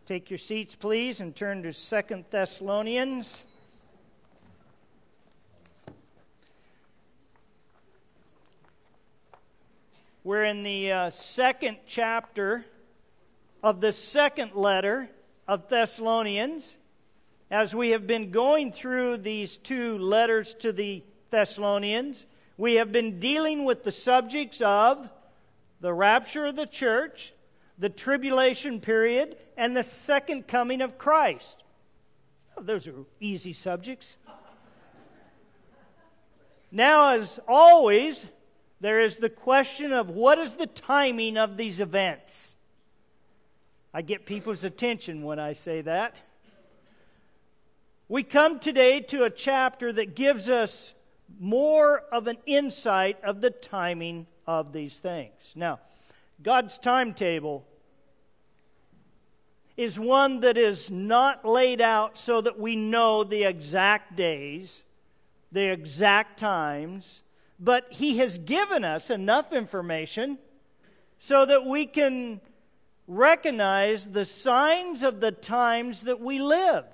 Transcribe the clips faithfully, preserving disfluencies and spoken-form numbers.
Take your seats, please, and turn to Second Thessalonians. We're in the uh, second chapter of the second letter of Thessalonians. As we have been going through these two letters to the Thessalonians, we have been dealing with the subjects of the rapture of the church, the tribulation period, and the second coming of Christ. Oh, those are easy subjects. Now, as always, there is the question of what is the timing of these events. I get people's attention when I say that. We come today to a chapter that gives us more of an insight of the timing of these things. Now, God's timetable is one that is not laid out so that we know the exact days, the exact times, but He has given us enough information so that we can recognize the signs of the times that we live.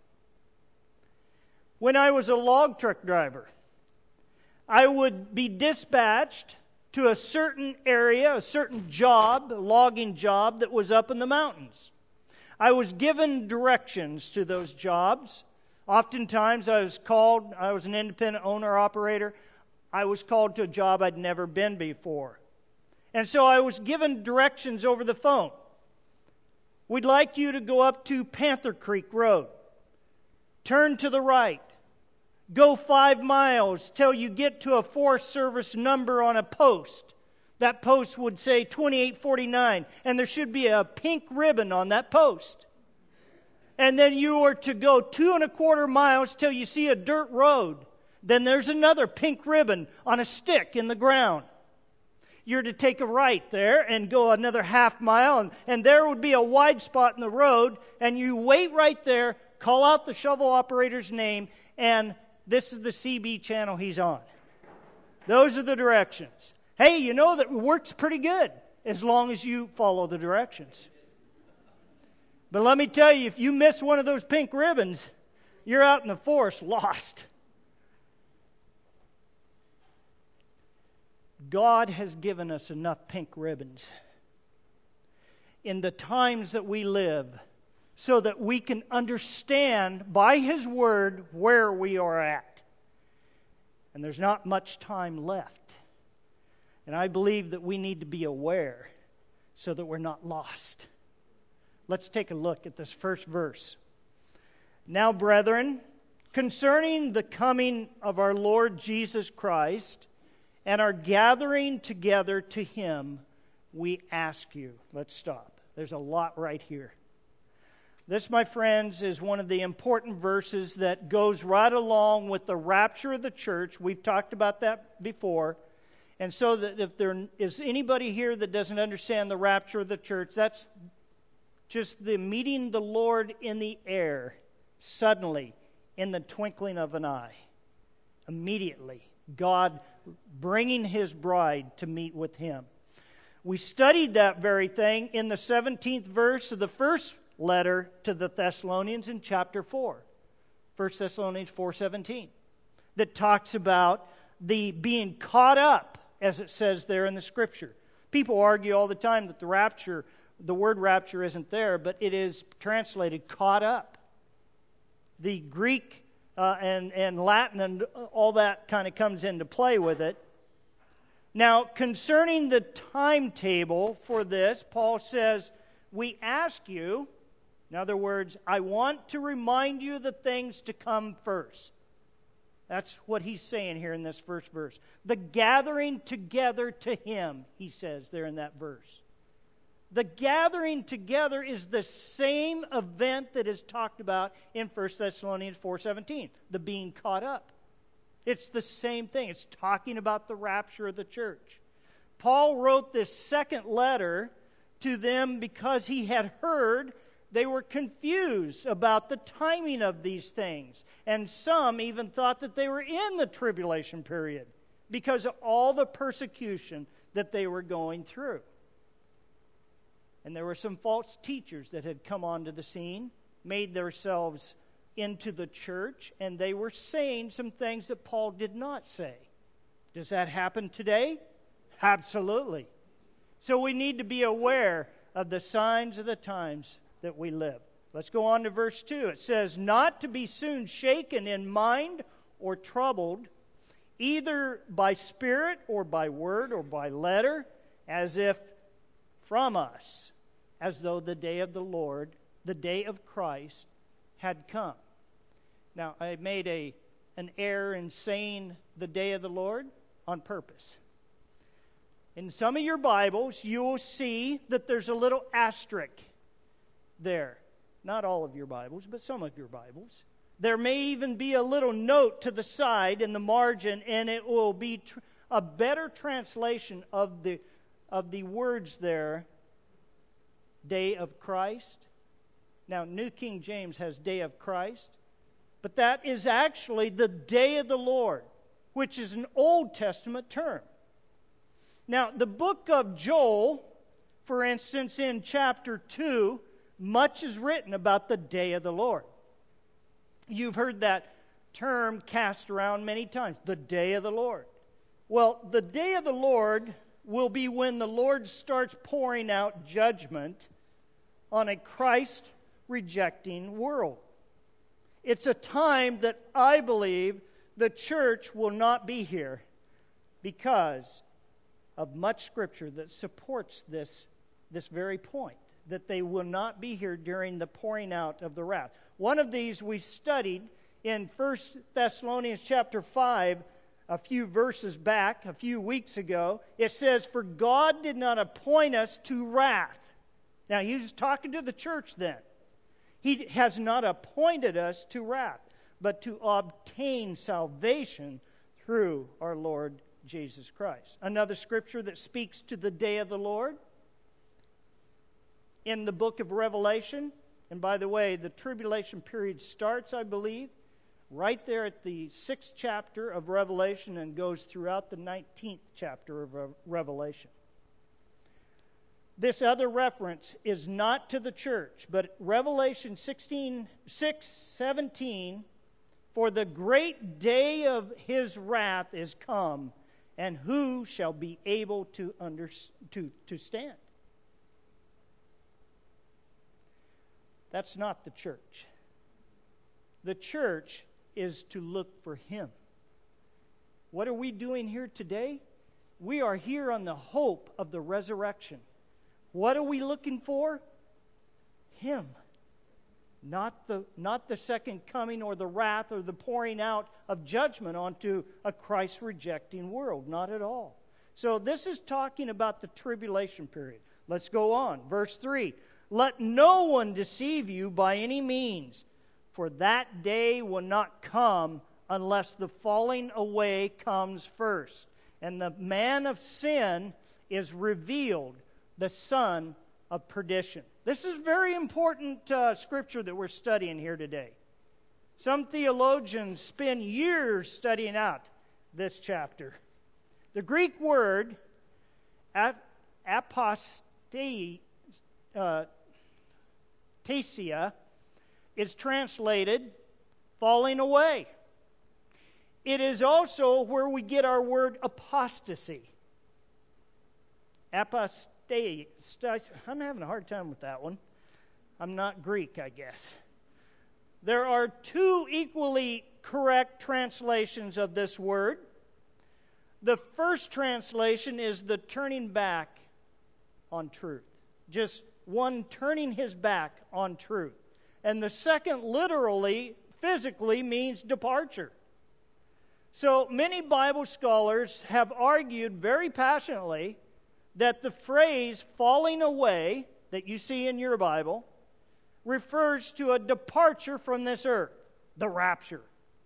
When I was a log truck driver, I would be dispatched to a certain area, a certain job, a logging job that was up in the mountains. I was given directions to those jobs. Oftentimes I was called, I was an independent owner-operator, I was called to a job I'd never been before. And so I was given directions over the phone. We'd like you to go up to Panther Creek Road. Turn to the right. Go five miles till you get to a Forest Service number on a post. That post would say twenty-eight forty-nine, and there should be a pink ribbon on that post. And then you are to go two and a quarter miles till you see a dirt road. Then there's another pink ribbon on a stick in the ground. You're to take a right there and go another half mile, and, and there would be a wide spot in the road, and you wait right there, call out the shovel operator's name, and this is the C B channel he's on. Those are the directions. Hey, you know that works pretty good as long as you follow the directions. But let me tell you, if you miss one of those pink ribbons, you're out in the forest lost. God has given us enough pink ribbons in the times that we live so that we can understand by His Word where we are at. And there's not much time left. And I believe that we need to be aware so that we're not lost. Let's take a look at this first verse. Now, brethren, concerning the coming of our Lord Jesus Christ and our gathering together to Him, we ask you. Let's stop. There's a lot right here. This, my friends, is one of the important verses that goes right along with the rapture of the church. We've talked about that before. And so that if there is anybody here that doesn't understand the rapture of the church, that's just the meeting the Lord in the air, suddenly, in the twinkling of an eye. Immediately, God bringing His bride to meet with Him. We studied that very thing in the seventeenth verse of the first letter to the Thessalonians in chapter four. First Thessalonians four seventeen. That talks about the being caught up, as it says there in the Scripture. People argue all the time that the rapture, the word rapture isn't there, but it is translated caught up. The Greek uh, and, and Latin and all that kind of comes into play with it. Now, concerning the timetable for this, Paul says, we ask you, in other words, I want to remind you the things to come first. That's what he's saying here in this first verse. The gathering together to Him, he says there in that verse. The gathering together is the same event that is talked about in First Thessalonians four seventeen, the being caught up. It's the same thing. It's talking about the rapture of the church. Paul wrote this second letter to them because he had heard they were confused about the timing of these things. And some even thought that they were in the tribulation period because of all the persecution that they were going through. And there were some false teachers that had come onto the scene, made themselves into the church, and they were saying some things that Paul did not say. Does that happen today? Absolutely. So we need to be aware of the signs of the times that we live. Let's go on to verse two. It says, not to be soon shaken in mind or troubled, either by spirit or by word or by letter, as if from us, as though the day of the Lord, the day of Christ, had come. Now, I made a an error in saying the day of the Lord on purpose. In some of your Bibles, you will see that there's a little asterisk there. Not all of your Bibles, but some of your Bibles. There may even be a little note to the side in the margin, and it will be tr- a better translation of the of the words there, day of Christ. Now, New King James has day of Christ, but that is actually the day of the Lord, which is an Old Testament term. Now, the book of Joel, for instance, in chapter two, much is written about the day of the Lord. You've heard that term cast around many times, the day of the Lord. Well, the day of the Lord will be when the Lord starts pouring out judgment on a Christ-rejecting world. It's a time that I believe the church will not be here because of much Scripture that supports this, this very point, that they will not be here during the pouring out of the wrath. One of these we studied in First Thessalonians chapter five, a few verses back, a few weeks ago. It says, for God did not appoint us to wrath. Now, he was talking to the church then. He has not appointed us to wrath, but to obtain salvation through our Lord Jesus Christ. Another scripture that speaks to the day of the Lord in the book of Revelation. And by the way, the tribulation period starts, I believe, right there at the sixth chapter of Revelation and goes throughout the nineteenth chapter of Revelation. This other reference is not to the church, but Revelation sixteen, six, seventeen, for the great day of his wrath is come, and who shall be able to, under, to, to stand? That's not the church. The church is to look for him. What are we doing here today? We are here on the hope of the resurrection. What are we looking for? Him. Not the, not the second coming or the wrath or the pouring out of judgment onto a Christ-rejecting world. Not at all. So this is talking about the tribulation period. Let's go on. Verse three. Let no one deceive you by any means, for that day will not come unless the falling away comes first, and the man of sin is revealed, the son of perdition. This is very important uh, scripture that we're studying here today. Some theologians spend years studying out this chapter. The Greek word apostate, uh, tasia, is translated falling away. It is also where we get our word apostasy. Apostate. I'm having a hard time with that one. I'm not Greek, I guess. There are two equally correct translations of this word. The first translation is the turning back on truth. Just one turning his back on truth. And the second literally, physically, means departure. So many Bible scholars have argued very passionately that the phrase falling away that you see in your Bible refers to a departure from this earth, the rapture.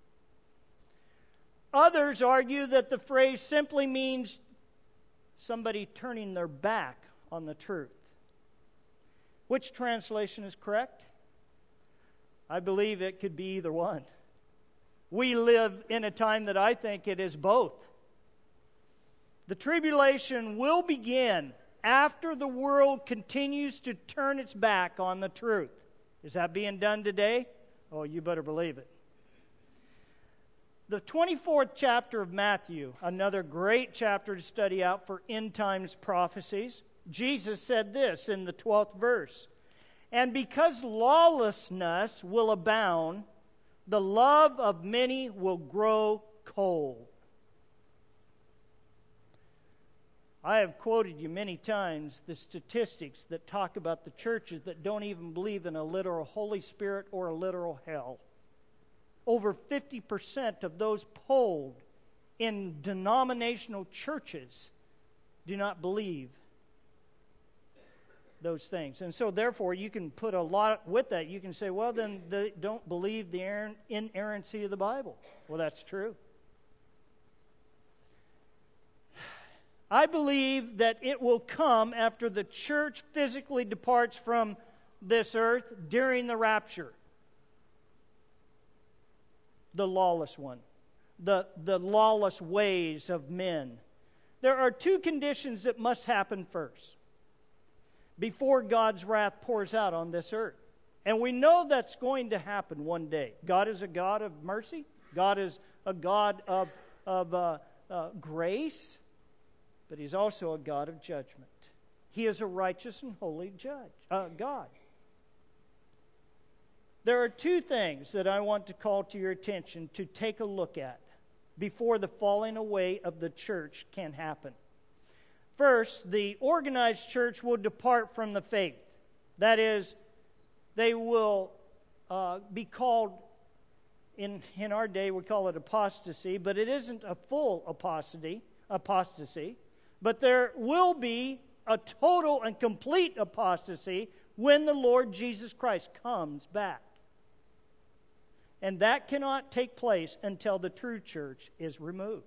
Others argue that the phrase simply means somebody turning their back on the truth. Which translation is correct? I believe it could be either one. We live in a time that I think it is both. The tribulation will begin after the world continues to turn its back on the truth. Is that being done today? Oh, you better believe it. The twenty-fourth chapter of Matthew, another great chapter to study out for end times prophecies. Jesus said this in the twelfth verse, "And because lawlessness will abound, the love of many will grow cold." I have quoted you many times the statistics that talk about the churches that don't even believe in a literal Holy Spirit or a literal hell. Over fifty percent of those polled in denominational churches do not believe those things. And so therefore you can put a lot with that. You can say, well, then they don't believe the inerrancy of the Bible. Well, that's true. I believe that it will come after the church physically departs from this earth during the rapture. The lawless one. The, the lawless ways of men. There are two conditions that must happen first before God's wrath pours out on this earth. And we know that's going to happen one day. God is a God of mercy. God is a God of, of uh, uh, grace. But He's also a God of judgment. He is a righteous and holy judge, uh, God. There are two things that I want to call to your attention to take a look at before the falling away of the church can happen. First, the organized church will depart from the faith. That is, they will uh, be called, in, in our day we call it apostasy, but it isn't a full apostasy, apostasy. But there will be a total and complete apostasy when the Lord Jesus Christ comes back. And that cannot take place until the true church is removed.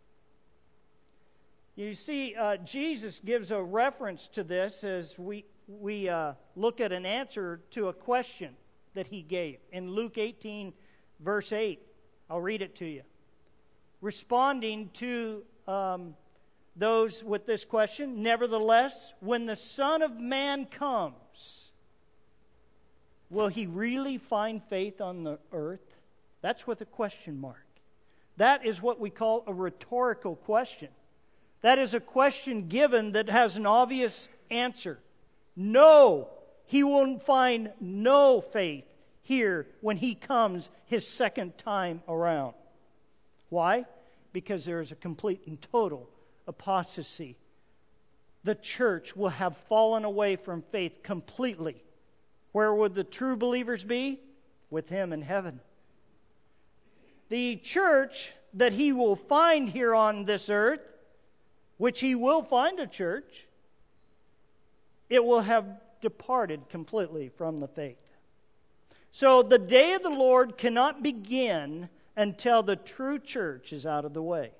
You see, uh, Jesus gives a reference to this as we, we uh, look at an answer to a question that He gave in Luke eighteen, verse eight. I'll read it to you. Responding to Um, those with this question, "Nevertheless, when the Son of Man comes, will He really find faith on the earth?" That's with a question mark. That is what we call a rhetorical question. That is a question given that has an obvious answer. No, He will find no faith here when He comes His second time around. Why? Because there is a complete and total apostasy. The church will have fallen away from faith completely. Where would the true believers be? With Him in heaven. The church that He will find here on this earth, which He will find a church, it will have departed completely from the faith. So the day of the Lord cannot begin until the true church is out of the way.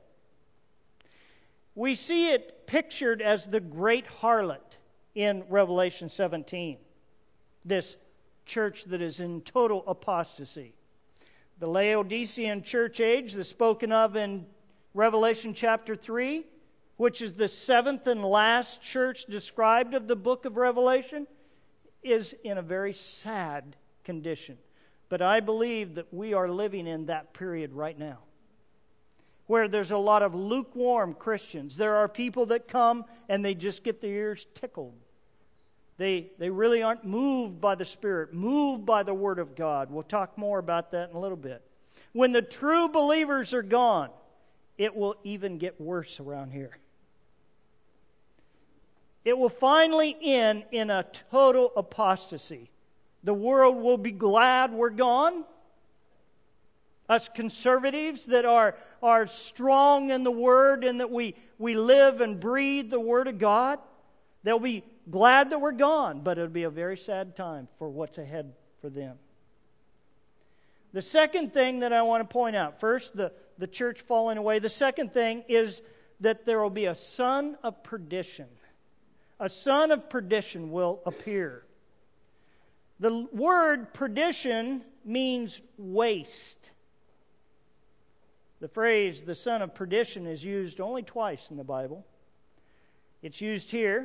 We see it pictured as the great harlot in Revelation seventeen. This church that is in total apostasy. The Laodicean church age that's spoken of in Revelation chapter three, which is the seventh and last church described of the book of Revelation, is in a very sad condition. But I believe that we are living in that period right now, where there's a lot of lukewarm Christians. There are people that come and they just get their ears tickled. They, they really aren't moved by the Spirit, moved by the Word of God. We'll talk more about that in a little bit. When the true believers are gone, it will even get worse around here. It will finally end in a total apostasy. The world will be glad we're gone. Us conservatives that are, are strong in the Word and that we, we live and breathe the Word of God, they'll be glad that we're gone, but it'll be a very sad time for what's ahead for them. The second thing that I want to point out, first, the, the church falling away. The second thing is that there will be a son of perdition. A son of perdition will appear. The word perdition means waste. The phrase, the son of perdition, is used only twice in the Bible. It's used here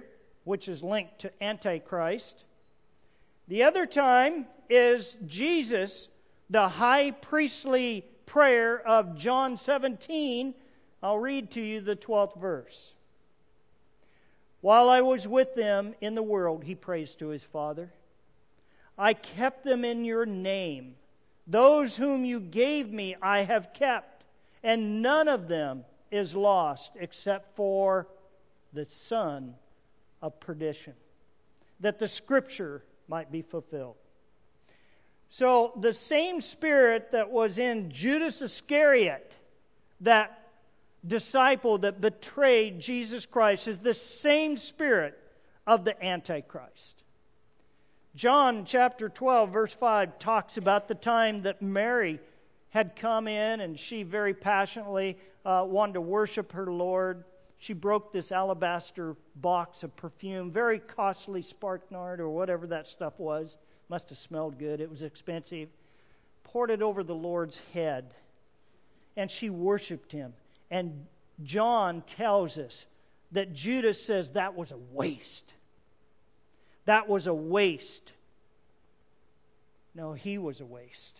which is linked to Antichrist. The other time is Jesus, the high priestly prayer of John seventeen. I'll read to you the twelfth verse. While I was with them in the world, he prays to his Father, I kept them in your name. Those whom you gave me I have kept, and none of them is lost except for the son of perdition, that the scripture might be fulfilled. So the same spirit that was in Judas Iscariot, that disciple that betrayed Jesus Christ, is the same spirit of the Antichrist. John chapter twelve verse five talks about the time that Mary had come in and she very passionately uh, wanted to worship her Lord. She broke this alabaster box of perfume, very costly spikenard or whatever that stuff was. Must have smelled good. It was expensive. Poured it over the Lord's head. And she worshiped him. And John tells us that Judas says that was a waste. That was a waste. No, he was a waste.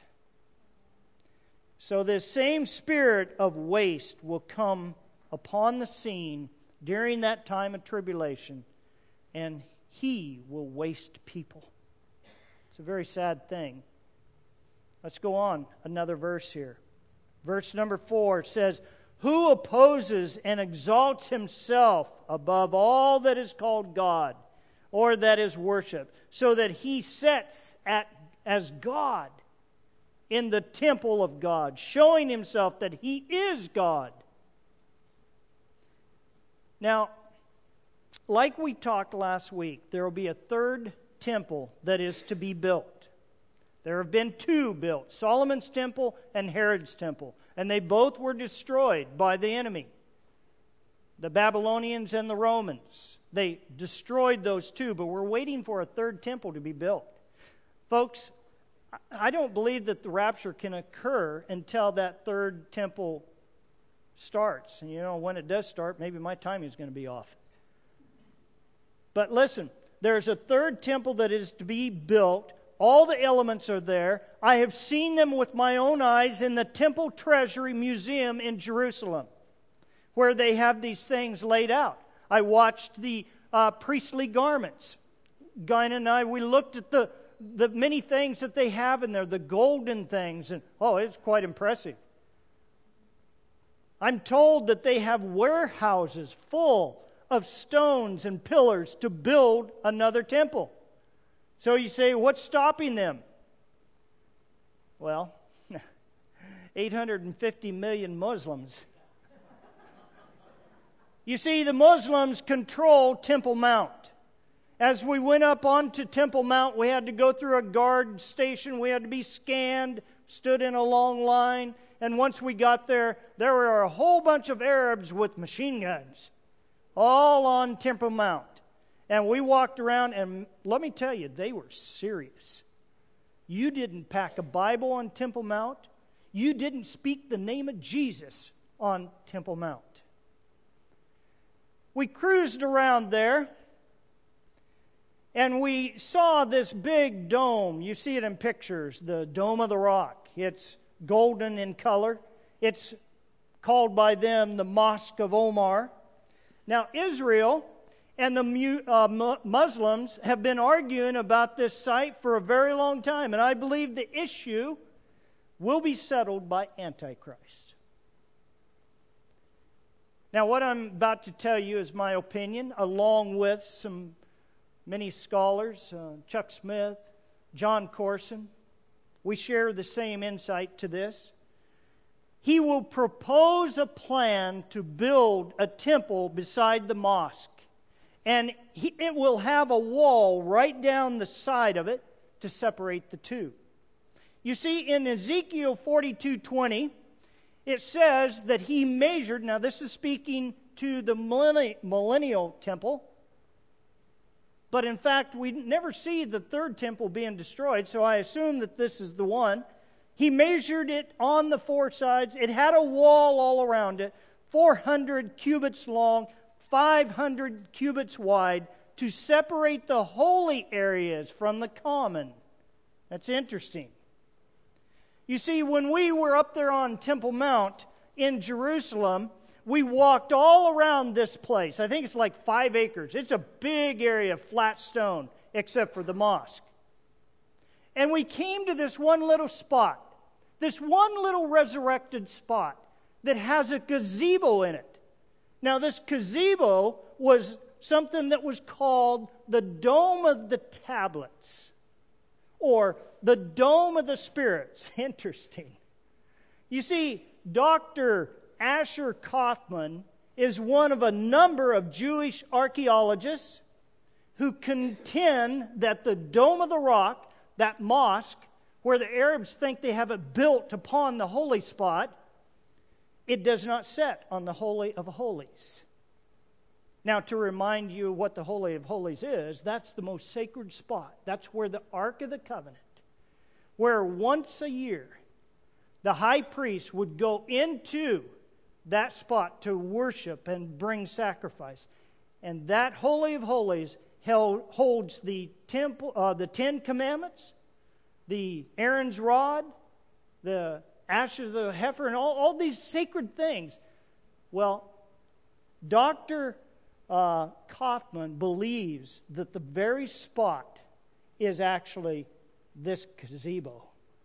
So this same spirit of waste will come upon the scene during that time of tribulation, and he will waste people. It's a very sad thing. Let's go on. Another verse here. Verse number four says, who opposes and exalts himself above all that is called God or that is worshipped, so that he sits at as God in the temple of God, showing himself that he is God. Now, like we talked last week, there will be a third temple that is to be built. There have been two built, Solomon's temple and Herod's temple, and they both were destroyed by the enemy, the Babylonians and the Romans. They destroyed those two, but we're waiting for a third temple to be built. Folks, I don't believe that the rapture can occur until that third temple starts. And you know, when it does start, maybe my timing is going to be off. But listen, there's a third temple that is to be built. All the elements are there. I have seen them with my own eyes in the Temple Treasury Museum in Jerusalem, where they have these things laid out. I watched the uh, priestly garments. Guy and I, we looked at the, the many things that they have in there, the golden things, and oh, it's quite impressive. I'm told that they have warehouses full of stones and pillars to build another temple. So you say, what's stopping them? Well, eight hundred fifty million Muslims. You see, the Muslims control Temple Mount. As we went up onto Temple Mount, we had to go through a guard station. We had to be scanned, stood in a long line. And once we got there, there were a whole bunch of Arabs with machine guns, all on Temple Mount. And we walked around, and let me tell you, they were serious. You didn't pack a Bible on Temple Mount. You didn't speak the name of Jesus on Temple Mount. We cruised around there, and we saw this big dome. You see it in pictures, the Dome of the Rock. It's golden in color. It's called by them the Mosque of Omar. Now, Israel and the uh, Muslims have been arguing about this site for a very long time, and I believe the issue will be settled by Antichrist. Now, what I'm about to tell you is my opinion, along with some many scholars, uh, Chuck Smith, John Corson. We share the same insight to this. He will propose a plan to build a temple beside the mosque. And he, it will have a wall right down the side of it to separate the two. You see, in Ezekiel forty-two twenty, it says that he measured, now this is speaking to the millenni- millennial temple, but in fact, we never see the third temple being destroyed, so I assume that this is the one. He measured it on the four sides. It had a wall all around it, four hundred cubits long, five hundred cubits wide, to separate the holy areas from the common. That's interesting. You see, when we were up there on Temple Mount in Jerusalem, we walked all around this place. I think it's like five acres. It's a big area of flat stone, except for the mosque. And we came to this one little spot, this one little resurrected spot that has a gazebo in it. Now, this gazebo was something that was called the Dome of the Tablets, or the Dome of the Spirits. Interesting. You see, Doctor Asher Kaufman is one of a number of Jewish archaeologists who contend that the Dome of the Rock, that mosque, where the Arabs think they have it built upon the holy spot, it does not set on the Holy of Holies. Now, to remind you what the Holy of Holies is, that's the most sacred spot. That's where the Ark of the Covenant, where once a year the high priest would go into that spot to worship and bring sacrifice. And that Holy of Holies held, holds the temple, uh, the Ten Commandments, the Aaron's rod, the ashes of the heifer, and all, all these sacred things. Well, Doctor Uh, Kaufman believes that the very spot is actually this gazebo.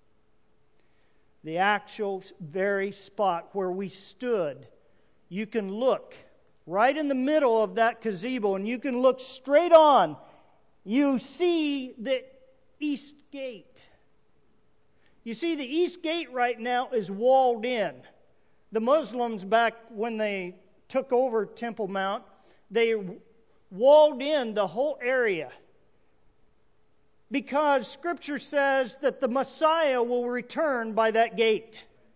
The actual very spot where we stood. You can look right in the middle of that gazebo, and you can look straight on. You see the east gate. You see, the east gate right now is walled in. The Muslims, back when they took over Temple Mount, they walled in the whole area because Scripture says that the Messiah will return by that gate.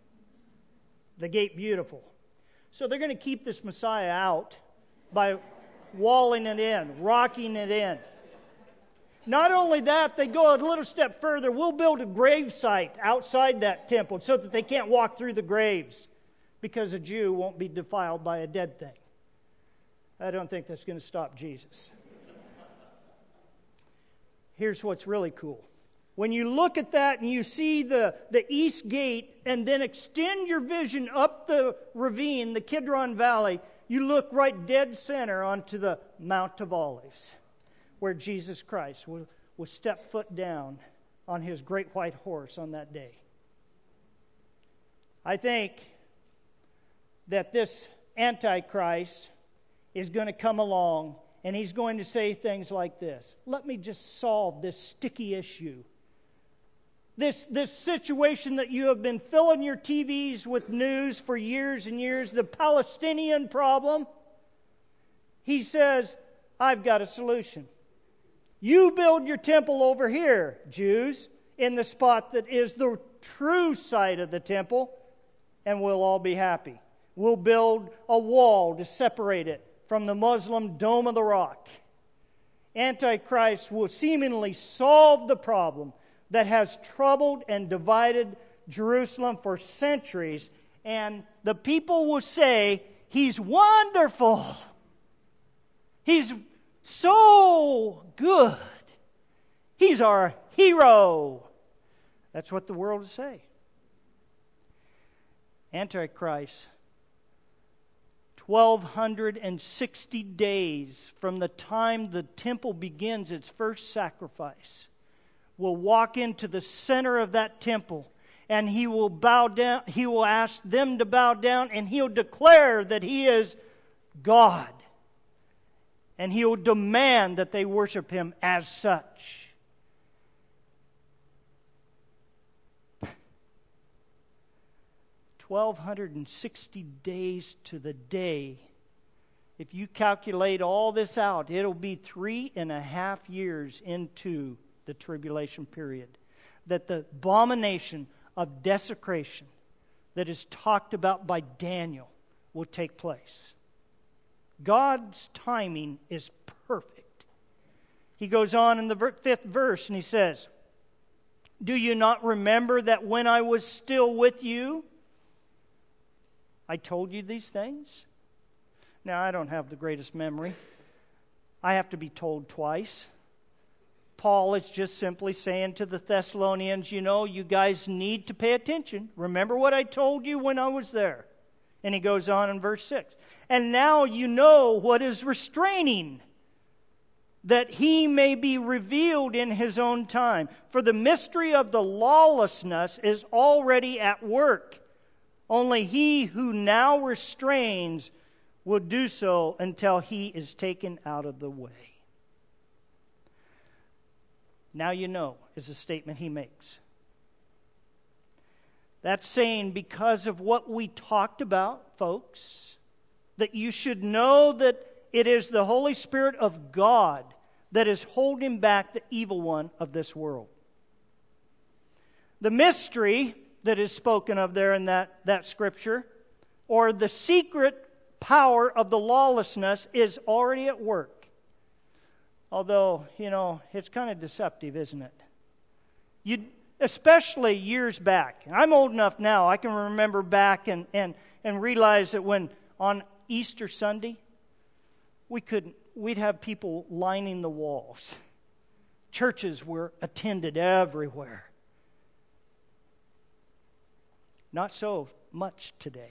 The gate beautiful. So they're going to keep this Messiah out by walling it in, rocking it in. Not only that, they go a little step further. We'll build a grave site outside that temple so that they can't walk through the graves because a Jew won't be defiled by a dead thing. I don't think that's going to stop Jesus. Here's what's really cool. When you look at that and you see the, the east gate and then extend your vision up the ravine, the Kidron Valley, you look right dead center onto the Mount of Olives, where Jesus Christ will, will step foot down on his great white horse on that day. I think that this Antichrist is going to come along, and he's going to say things like this: let me just solve this sticky issue. This, this situation that you have been filling your T Vs with news for years and years, the Palestinian problem. He says, I've got a solution. You build your temple over here, Jews, in the spot that is the true site of the temple, and we'll all be happy. We'll build a wall to separate it from the Muslim Dome of the Rock. Antichrist will seemingly solve the problem that has troubled and divided Jerusalem for centuries, and the people will say, he's wonderful. He's so good. He's our hero. That's what the world will say. Antichrist, twelve sixty days from the time the temple begins its first sacrifice, will walk into the center of that temple, and he will bow down, he will ask them to bow down, and he'll declare that he is God. And he will demand that they worship him as such. twelve sixty days to the day. If you calculate all this out, it'll be three and a half years into the tribulation period that the abomination of desecration that is talked about by Daniel will take place. God's timing is perfect. He goes on in the fifth verse and he says, do you not remember that when I was still with you, I told you these things? Now, I don't have the greatest memory. I have to be told twice. Paul is just simply saying to the Thessalonians, you know, you guys need to pay attention. Remember what I told you when I was there. And he goes on in verse six. And now you know what is restraining, that he may be revealed in his own time. For the mystery of the lawlessness is already at work. Only he who now restrains will do so until he is taken out of the way. Now you know is a statement he makes. That's saying because of what we talked about, folks, that you should know that it is the Holy Spirit of God that is holding back the evil one of this world. The mystery that is spoken of there in that, that scripture, or the secret power of the lawlessness, is already at work. Although, you know, it's kind of deceptive, isn't it? You, especially years back. I'm old enough now, I can remember back and, and, and realize that when on Easter Sunday, we couldn't, we'd have people lining the walls. Churches were attended everywhere. Not so much today.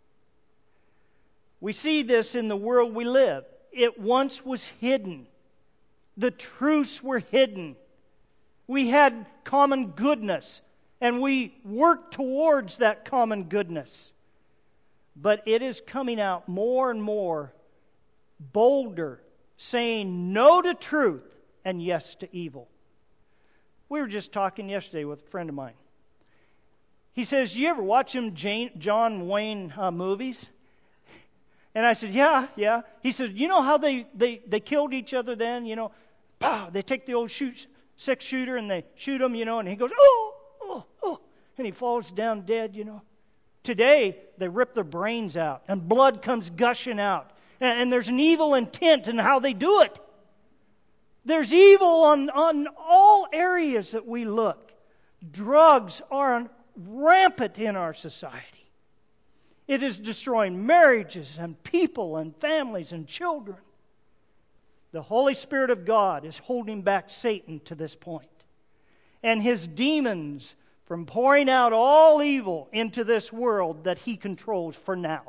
We see this in the world we live. It once was hidden. The truths were hidden. We had common goodness, and we worked towards that common goodness. But it is coming out more and more bolder, saying no to truth and yes to evil. We were just talking yesterday with a friend of mine. He says, you ever watch them Jane, John Wayne uh, movies? And I said, yeah, yeah. He said, you know how they, they, they killed each other then? You know, pow, they take the old shoot, six shooter and they shoot him, you know, and he goes, oh, oh, oh, and he falls down dead, you know. Today, they rip their brains out and blood comes gushing out. And, and there's an evil intent in how they do it. There's evil on, on all areas that we look. Drugs are rampant in our society. It is destroying marriages and people and families and children. The Holy Spirit of God is holding back Satan to this point. And his demons from pouring out all evil into this world that he controls for now.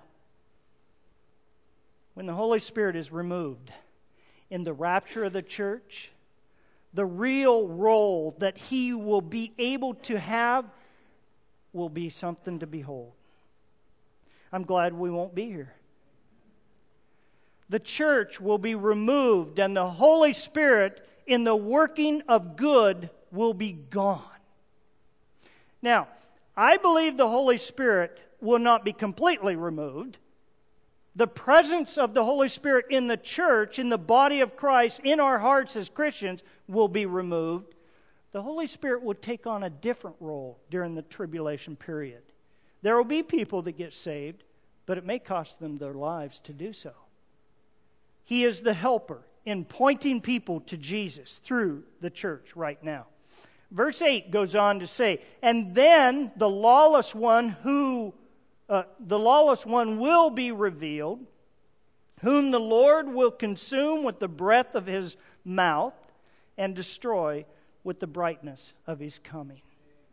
When the Holy Spirit is removed in the rapture of the church, the real role that he will be able to have will be something to behold. I'm glad we won't be here. The church will be removed and the Holy Spirit in the working of good will be gone. Now, I believe the Holy Spirit will not be completely removed. The presence of the Holy Spirit in the church, in the body of Christ, in our hearts as Christians, will be removed. The Holy Spirit will take on a different role during the tribulation period. There will be people that get saved, but it may cost them their lives to do so. He is the helper in pointing people to Jesus through the church right now. Verse eight goes on to say, and then the lawless one who, uh, the lawless one will be revealed, whom the Lord will consume with the breath of his mouth and destroy with the brightness of his coming.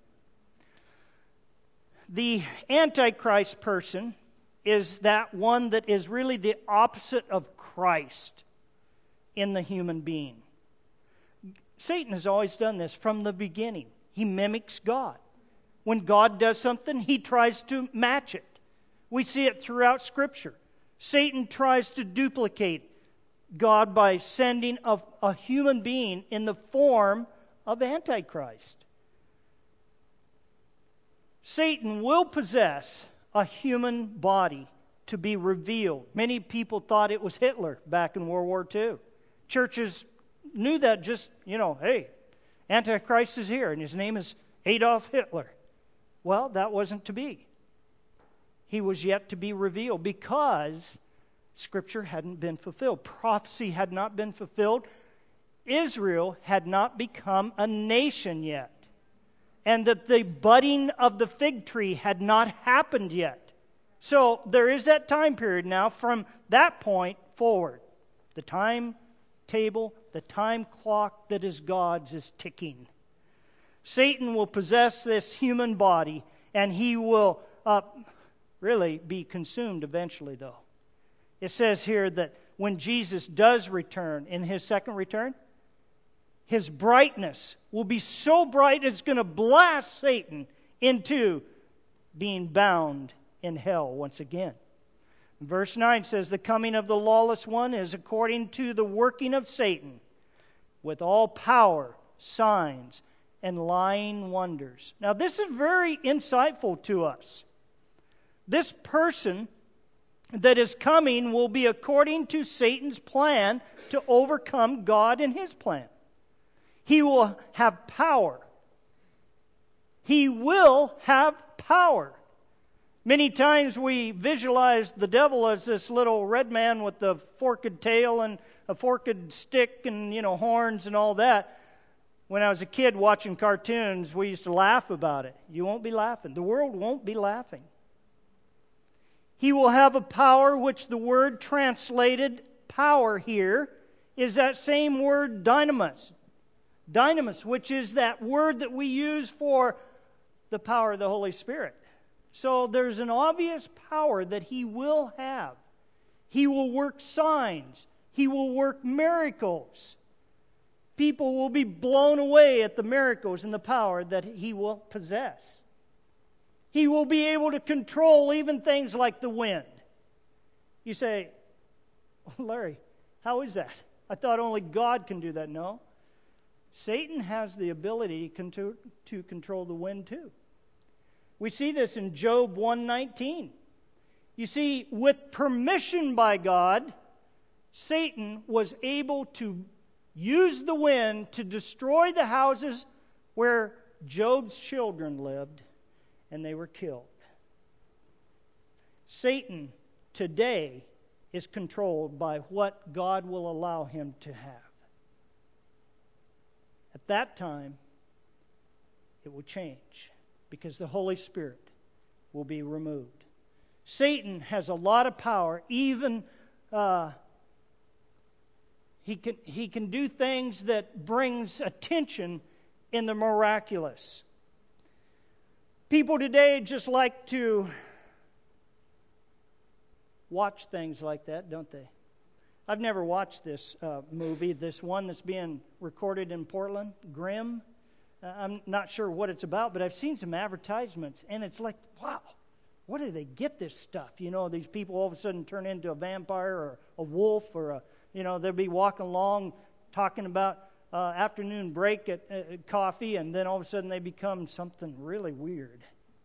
The Antichrist person is that one that is really the opposite of Christ in the human being. Satan has always done this from the beginning. He mimics God. When God does something, he tries to match it. We see it throughout Scripture. Satan tries to duplicate God by sending a, a human being in the form of Antichrist. Satan will possess a human body to be revealed. Many people thought it was Hitler back in World War Two. Churches knew that just, you know, hey, Antichrist is here and his name is Adolf Hitler. Well, that wasn't to be. He was yet to be revealed because Scripture hadn't been fulfilled. Prophecy had not been fulfilled. Israel had not become a nation yet. And that the budding of the fig tree had not happened yet. So there is that time period now from that point forward. The time table, the time clock that is God's is ticking. Satan will possess this human body, and he will uh, really be consumed eventually, though. It says here that when Jesus does return in his second return, his brightness will be so bright it's going to blast Satan into being bound in hell once again. Verse nine says, the coming of the lawless one is according to the working of Satan, with all power, signs, and lying wonders. Now this is very insightful to us. This person that is coming will be according to Satan's plan to overcome God and his plan. He will have power. He will have power. Many times we visualize the devil as this little red man with the forked tail and a forked stick and, you know, horns and all that. When I was a kid watching cartoons, we used to laugh about it. You won't be laughing. The world won't be laughing. He will have a power, which the word translated power here is that same word dynamis. Dynamis, which is that word that we use for the power of the Holy Spirit. So there's an obvious power that he will have. He will work signs. He will work miracles. People will be blown away at the miracles and the power that he will possess. He will be able to control even things like the wind. You say, Larry, how is that? I thought only God can do that. No. Satan has the ability to control the wind too. We see this in Job one nineteen. You see, with permission by God, Satan was able to use the wind to destroy the houses where Job's children lived, and they were killed. Satan today is controlled by what God will allow him to have. At that time, it will change because the Holy Spirit will be removed. Satan has a lot of power. Even uh, he can he can do things that brings attention in the miraculous. People today just like to watch things like that, don't they? I've never watched this uh, movie, this one that's being recorded in Portland, Grimm. Uh, I'm not sure what it's about, but I've seen some advertisements, and it's like, wow, where do they get this stuff? You know, these people all of a sudden turn into a vampire or a wolf, or a, you know, they'll be walking along talking about uh, afternoon break at uh, coffee, and then all of a sudden they become something really weird.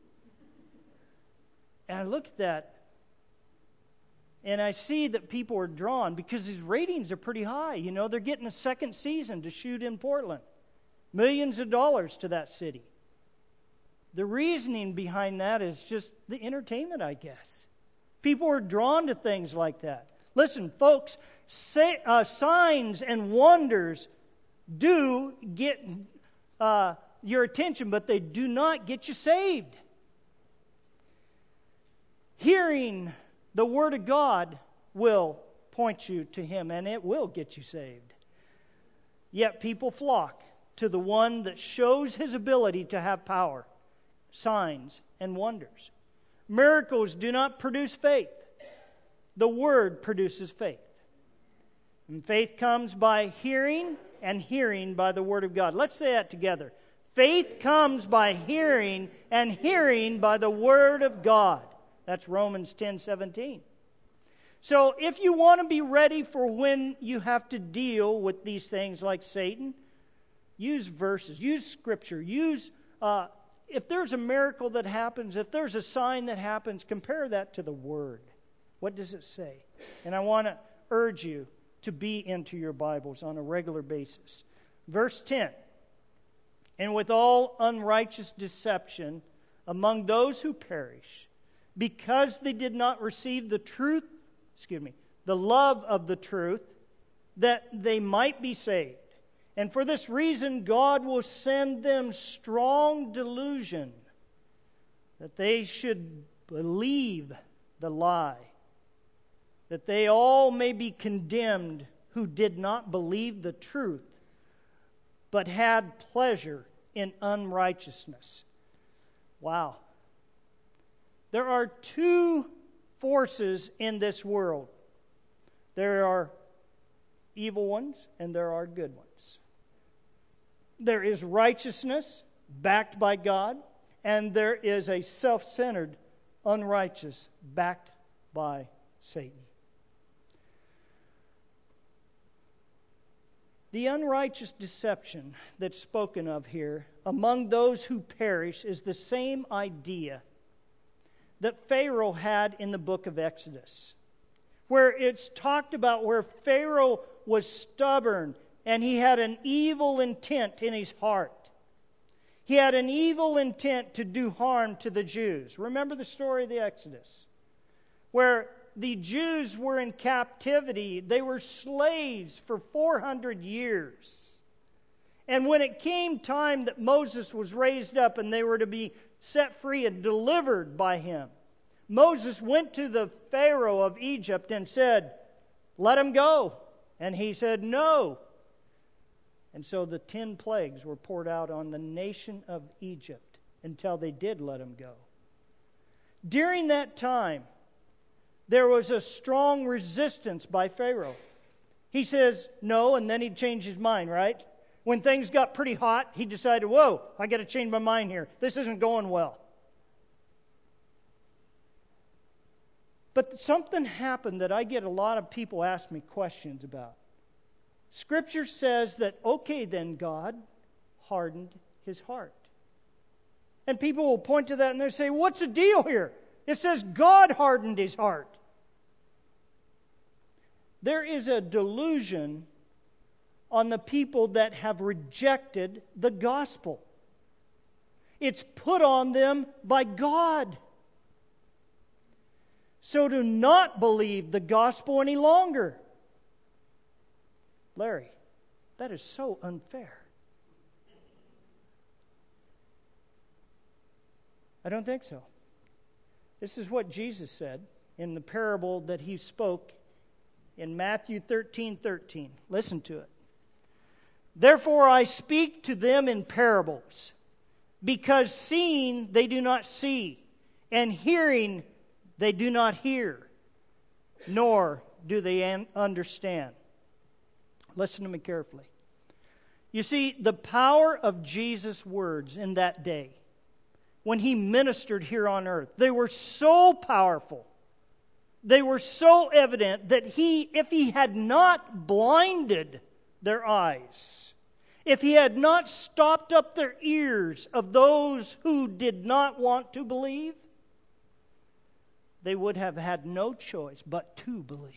And I look at that, and I see that people are drawn because these ratings are pretty high. You know, they're getting a second season to shoot in Portland. Millions of dollars to that city. The reasoning behind that is just the entertainment, I guess. People are drawn to things like that. Listen, folks, say, uh, signs and wonders do get uh, your attention, but they do not get you saved. Hearing the Word of God will point you to Him, and it will get you saved. Yet people flock to the one that shows His ability to have power, signs, and wonders. Miracles do not produce faith. The Word produces faith. And faith comes by hearing, and hearing by the Word of God. Let's say that together. Faith comes by hearing, and hearing by the Word of God. That's Romans ten seventeen. So if you want to be ready for when you have to deal with these things like Satan, use verses, use Scripture, use, uh, if there's a miracle that happens, if there's a sign that happens, compare that to the Word. What does it say? And I want to urge you to be into your Bibles on a regular basis. Verse ten, and with all unrighteous deception among those who perish, because they did not receive the truth, excuse me, the love of the truth, that they might be saved. And for this reason, God will send them strong delusion, that they should believe the lie, that they all may be condemned who did not believe the truth, but had pleasure in unrighteousness. Wow. There are two forces in this world. There are evil ones and there are good ones. There is righteousness backed by God, and there is a self-centered unrighteous backed by Satan. The unrighteous deception that's spoken of here among those who perish is the same idea that Pharaoh had in the book of Exodus, where it's talked about where Pharaoh was stubborn and he had an evil intent in his heart. He had an evil intent to do harm to the Jews. Remember the story of the Exodus, where the Jews were in captivity. They were slaves for four hundred years. And when it came time that Moses was raised up and they were to be set free and delivered by him, Moses went to the Pharaoh of Egypt and said, "Let him go." And he said, "No." And so the ten plagues were poured out on the nation of Egypt until they did let him go. During that time, there was a strong resistance by Pharaoh. He says no, and then he'd change his mind, right? When things got pretty hot, he decided, whoa, I got to change my mind here. This isn't going well. But something happened that I get a lot of people ask me questions about. Scripture says that, okay, then God hardened his heart. And people will point to that and they'll say, what's the deal here? It says God hardened his heart. There is a delusion on the people that have rejected the gospel. It's put on them by God. So do not believe the gospel any longer. Larry, that is so unfair. I don't think so. This is what Jesus said in the parable that he spoke in Matthew thirteen thirteen. Listen to it. Therefore I speak to them in parables, because seeing they do not see, and hearing they do not hear, nor do they understand. Listen to me carefully. You see, the power of Jesus' words in that day, when he ministered here on earth, they were so powerful, they were so evident that he, if he had not blinded their eyes, if he had not stopped up their ears of those who did not want to believe, they would have had no choice but to believe.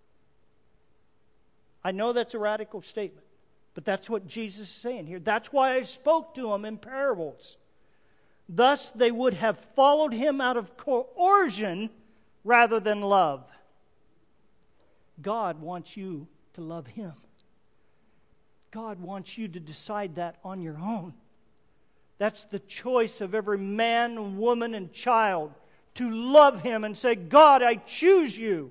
I know that's a radical statement, but that's what Jesus is saying here. That's why I spoke to them in parables. Thus they would have followed him out of coercion rather than love. God wants you to love him. God wants you to decide that on your own. That's the choice of every man, woman, and child, to love him and say, God, I choose you.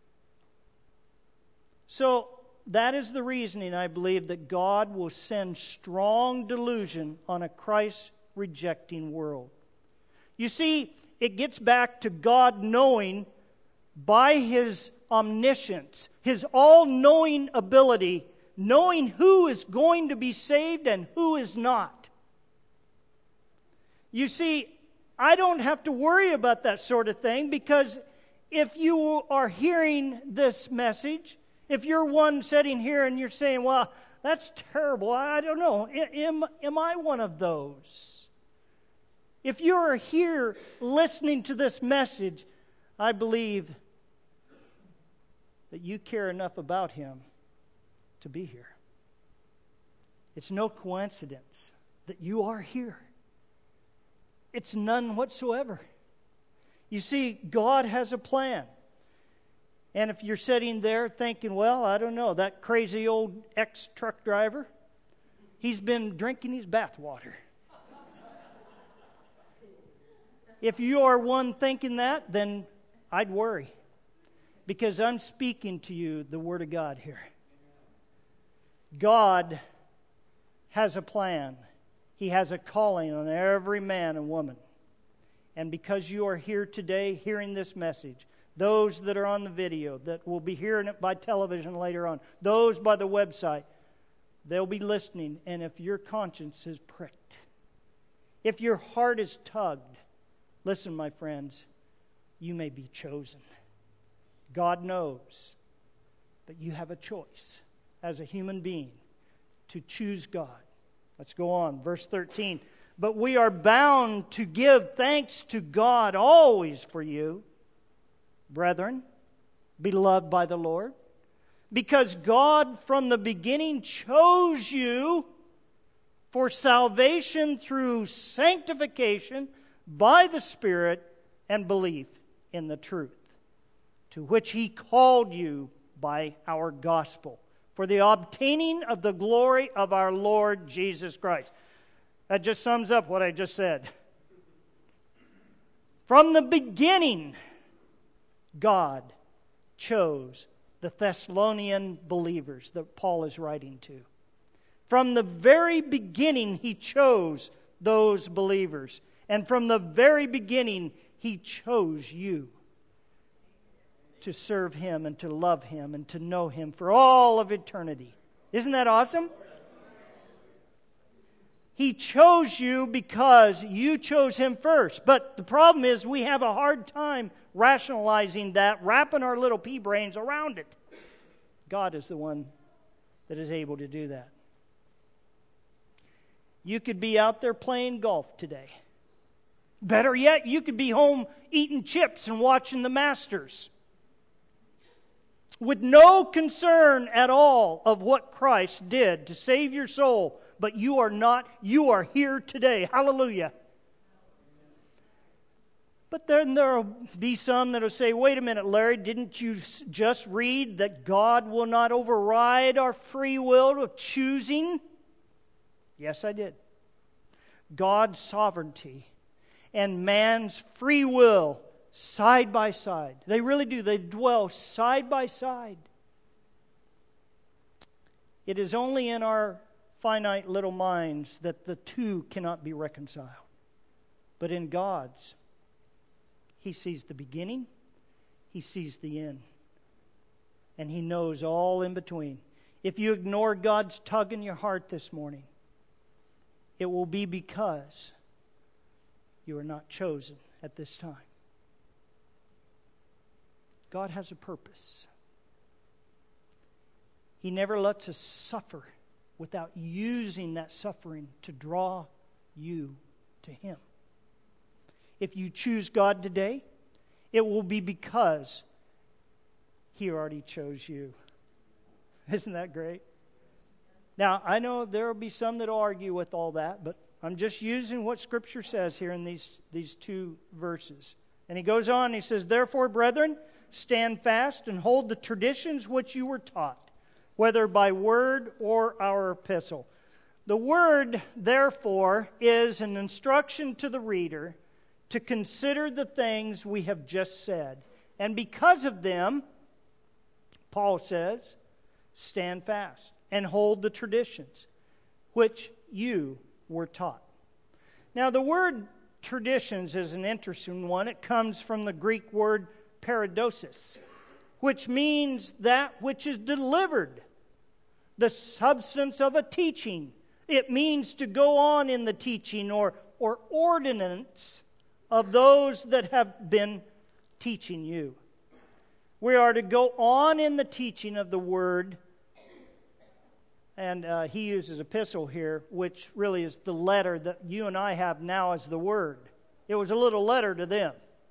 So that is the reasoning, I believe, that God will send strong delusion on a Christ-rejecting world. You see, it gets back to God knowing by his omniscience, his all-knowing ability, knowing who is going to be saved and who is not. You see, I don't have to worry about that sort of thing, because if you are hearing this message, if you're one sitting here and you're saying, well, that's terrible, I don't know, am, am I one of those? If you're here listening to this message, I believe that you care enough about him to be here. It's no coincidence that you are here. It's none whatsoever. You see, God has a plan. And if you're sitting there thinking, well, I don't know, that crazy old ex-truck driver, he's been drinking his bathwater. If you are one thinking that, then I'd worry. Because I'm speaking to you the Word of God here. God has a plan. He has a calling on every man and woman. And because you are here today hearing this message, those that are on the video, that will be hearing it by television later on, those by the website, they'll be listening. And if your conscience is pricked, if your heart is tugged, listen, my friends, you may be chosen. God knows. But you have a choice as a human being to choose God. Let's go on. Verse thirteen. But we are bound to give thanks to God always for you, brethren, beloved by the Lord, because God from the beginning chose you for salvation through sanctification by the Spirit and belief in the truth, to which He called you by our gospel, for the obtaining of the glory of our Lord Jesus Christ. That just sums up what I just said. From the beginning, God chose the Thessalonian believers that Paul is writing to. From the very beginning, He chose those believers. And from the very beginning, He chose you to serve Him and to love Him and to know Him for all of eternity. Isn't that awesome? He chose you because you chose Him first. But the problem is we have a hard time rationalizing that, wrapping our little pea brains around it. God is the one that is able to do that. You could be out there playing golf today. Better yet, you could be home eating chips and watching the Masters, with no concern at all of what Christ did to save your soul. But you are not, you are here today. Hallelujah. But then there will be some that will say, wait a minute, Larry, didn't you just read that God will not override our free will of choosing? Yes, I did. God's sovereignty and man's free will side by side. They really do. They dwell side by side. It is only in our finite little minds that the two cannot be reconciled. But in God's, He sees the beginning, He sees the end, and He knows all in between. If you ignore God's tug in your heart this morning, it will be because you are not chosen at this time. God has a purpose. He never lets us suffer without using that suffering to draw you to Him. If you choose God today, it will be because He already chose you. Isn't that great? Now, I know there will be some that will argue with all that, but I'm just using what Scripture says here in these, these two verses. And he goes on, he says, therefore, brethren, stand fast and hold the traditions which you were taught, whether by word or our epistle. The word, therefore, is an instruction to the reader to consider the things we have just said. And because of them, Paul says, stand fast and hold the traditions which you were taught. Now, the word traditions is an interesting one. It comes from the Greek word paradosis, which means that which is delivered, the substance of a teaching. It means to go on in the teaching or, or ordinance of those that have been teaching you. We are to go on in the teaching of the Word. And uh, he uses epistle here, which really is the letter that you and I have now as the Word. It was a little letter to them.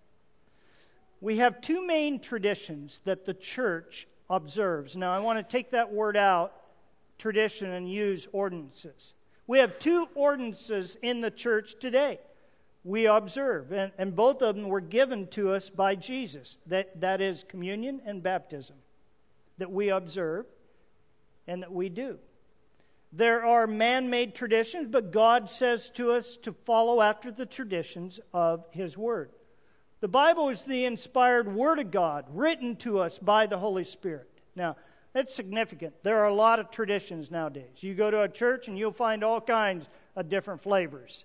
We have two main traditions that the church observes. Now, I want to take that word out, tradition, and use ordinances. We have two ordinances in the church today we observe, and, and both of them were given to us by Jesus. That, that is communion and baptism, that we observe and that we do. There are man-made traditions, but God says to us to follow after the traditions of His Word. The Bible is the inspired Word of God, written to us by the Holy Spirit. Now, It's significant. There are a lot of traditions nowadays. You go to a church and you'll find all kinds of different flavors.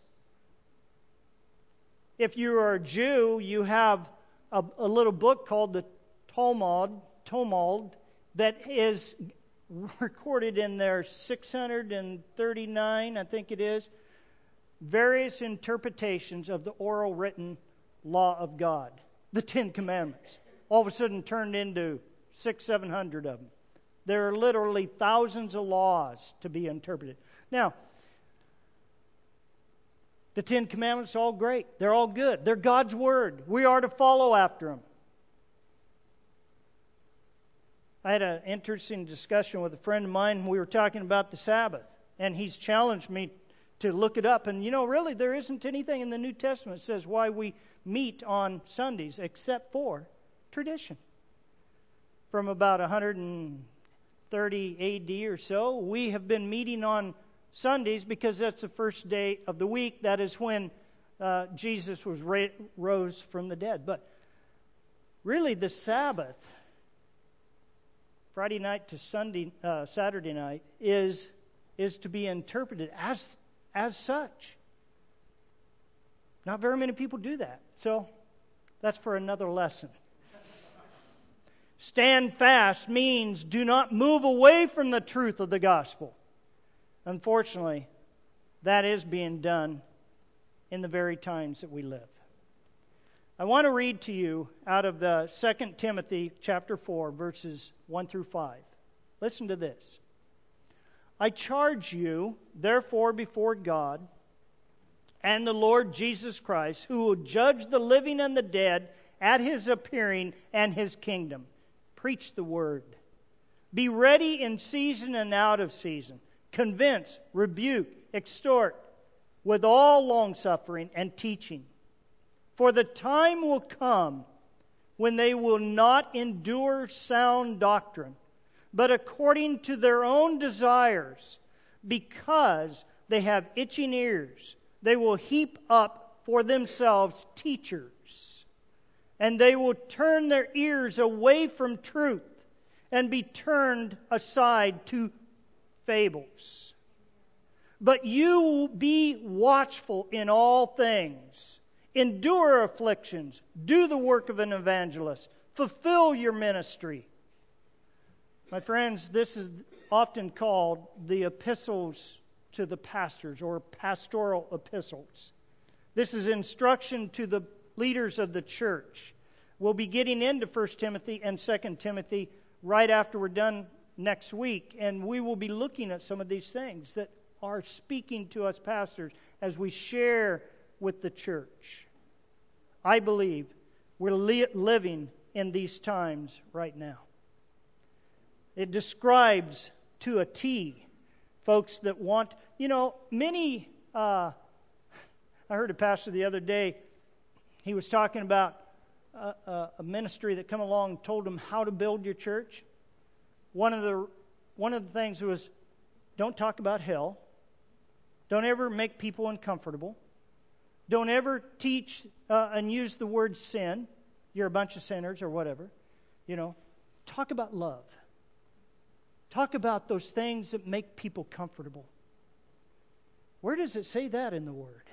If you are a Jew, you have a, a little book called the Talmud, Talmud that is recorded in there six hundred thirty-nine, I think it is, various interpretations of the oral written law of God. The Ten Commandments. All of a sudden turned into six, seven hundred of them. There are literally thousands of laws to be interpreted. Now, the Ten Commandments are all great. They're all good. They're God's Word. We are to follow after them. I had an interesting discussion with a friend of mine. We were talking about the Sabbath. And he's challenged me to look it up. And, you know, really, there isn't anything in the New Testament that says why we meet on Sundays except for tradition. From about one hundred thirty A D or so, we have been meeting on Sundays because that's the first day of the week. That is when uh, Jesus was ra- rose from the dead. But really, the Sabbath, Friday night to Sunday, uh, Saturday night, is is to be interpreted as as such. Not very many people do that. So that's for another lesson. Stand fast means do not move away from the truth of the gospel. Unfortunately, that is being done in the very times that we live. I want to read to you out of the Second Timothy chapter four, verses one through five. Listen to this. I charge you, therefore, before God and the Lord Jesus Christ, who will judge the living and the dead at His appearing and His kingdom. Preach the word. Be ready in season and out of season. Convince, rebuke, exhort with all longsuffering and teaching. For the time will come when they will not endure sound doctrine, but according to their own desires, because they have itching ears, they will heap up for themselves teachers. And they will turn their ears away from truth and be turned aside to fables. But you be watchful in all things. Endure afflictions. Do the work of an evangelist. Fulfill your ministry. My friends, this is often called the epistles to the pastors or pastoral epistles. This is instruction to the leaders of the church. We'll be getting into First Timothy and Second Timothy right after we're done next week, and we will be looking at some of these things that are speaking to us pastors as we share with the church. I believe we're li- living in these times right now. It describes to a T folks that want, you know, many, uh, I heard a pastor the other day. He was talking about a, a, a ministry that come along and told him how to build your church. One of the one of the things was, don't talk about hell. Don't ever make people uncomfortable. Don't ever teach uh, and use the word sin. You're a bunch of sinners or whatever. You know, talk about love. Talk about those things that make people comfortable. Where does it say that in the Word?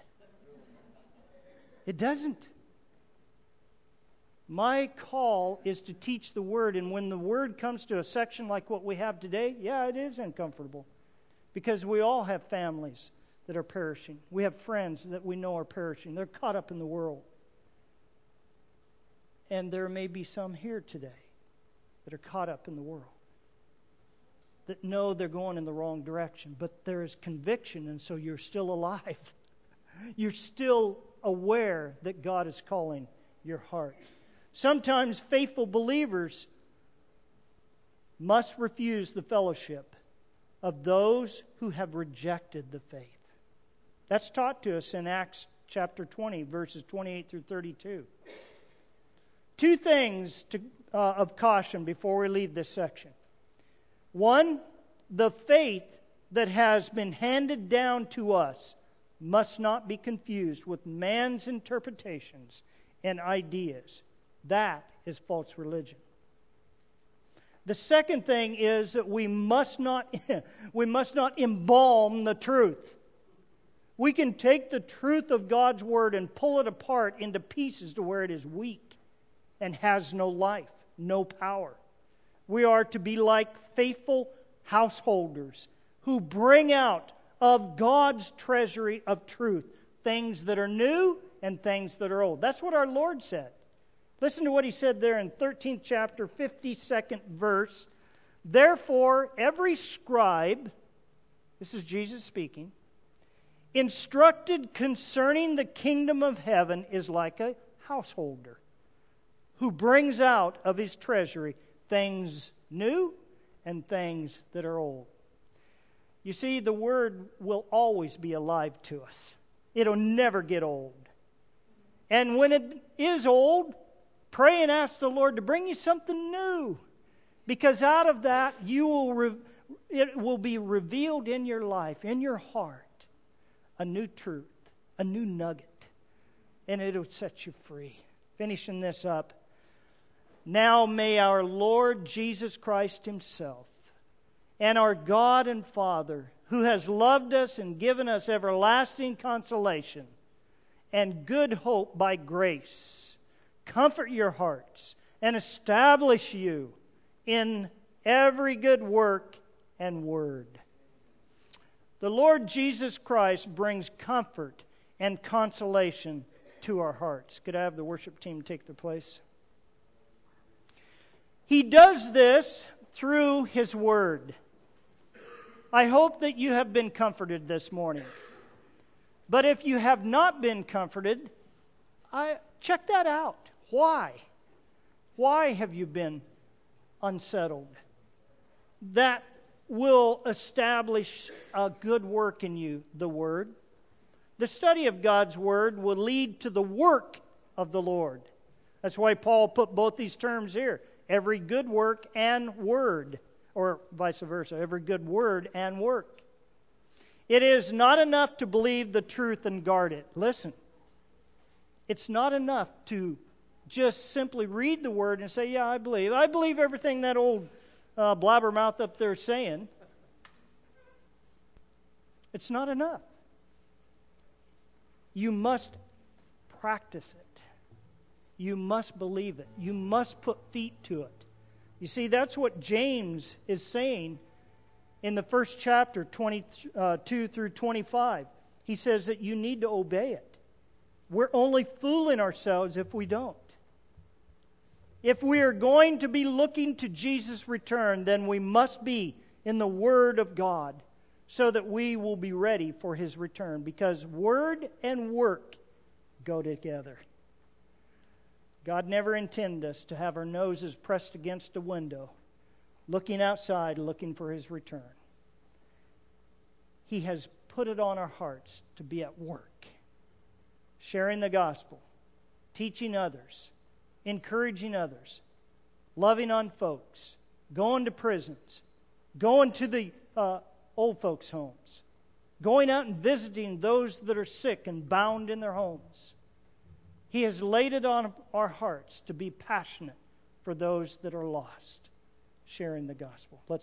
It doesn't. My call is to teach the Word, and when the Word comes to a section like what we have today, yeah, it is uncomfortable. Because we all have families that are perishing. We have friends that we know are perishing. They're caught up in the world. And there may be some here today that are caught up in the world, that know they're going in the wrong direction, but there is conviction, and so you're still alive. You're still aware that God is calling your heart. Sometimes faithful believers must refuse the fellowship of those who have rejected the faith. That's taught to us in Acts chapter twenty, verses twenty-eight through thirty-two. Two things to, uh, of caution before we leave this section. One, the faith that has been handed down to us must not be confused with man's interpretations and ideas. That is false religion. The second thing is that we must not, we must not embalm the truth. We can take the truth of God's Word and pull it apart into pieces to where it is weak and has no life, no power. We are to be like faithful householders who bring out of God's treasury of truth things that are new and things that are old. That's what our Lord said. Listen to what He said there in thirteenth chapter, fifty-second verse. Therefore, every scribe, this is Jesus speaking, instructed concerning the kingdom of heaven is like a householder who brings out of his treasury things new and things that are old. You see, the Word will always be alive to us. It'll never get old. And when it is old, pray and ask the Lord to bring you something new. Because out of that, you will re- it will be revealed in your life, in your heart, a new truth, a new nugget. And it'll set you free. Finishing this up. Now may our Lord Jesus Christ Himself and our God and Father, who has loved us and given us everlasting consolation and good hope by grace, comfort your hearts and establish you in every good work and word. The Lord Jesus Christ brings comfort and consolation to our hearts. Could I have the worship team take their place? He does this through His Word. I hope that you have been comforted this morning. But if you have not been comforted, I, check that out. Why? Why have you been unsettled? That will establish a good work in you, the Word. The study of God's Word will lead to the work of the Lord. That's why Paul put both these terms here. Every good work and word, or vice versa, every good word and work. It is not enough to believe the truth and guard it. Listen, it's not enough to just simply read the Word and say, yeah, I believe. I believe everything that old uh, blabbermouth up there is saying. It's not enough. You must practice it. You must believe it. You must put feet to it. You see, that's what James is saying in the first chapter, twenty-two through twenty-five. He says that you need to obey it. We're only fooling ourselves if we don't. If we are going to be looking to Jesus' return, then we must be in the Word of God so that we will be ready for His return. Because Word and work go together. God never intended us to have our noses pressed against a window, looking outside, looking for His return. He has put it on our hearts to be at work, sharing the gospel, teaching others, encouraging others, loving on folks, going to prisons, going to the uh, old folks' homes, going out and visiting those that are sick and bound in their homes. He has laid it on our hearts to be passionate for those that are lost, sharing the gospel. Let's